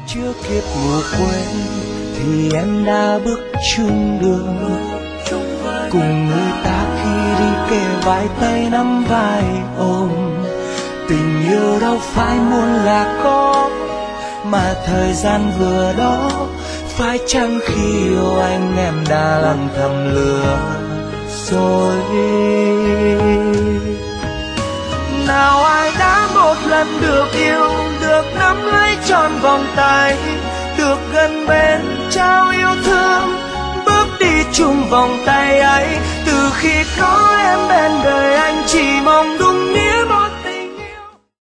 chưa kịp ngủ quên thì em đã bước chung đường cùng người ta khi đi kề vai tay nắm vai ôm. Tình yêu đâu phải muốn là có, mà thời gian vừa đó phải chăng khi yêu anh em đã lặng thầm lừa rồi. Nào ai đã một lần được yêu, được nắm lấy trọn vòng tay, được gần bên trao yêu thương, bước đi chung vòng tay ấy. Từ khi có em bên đời anh chỉ mong đúng nghĩa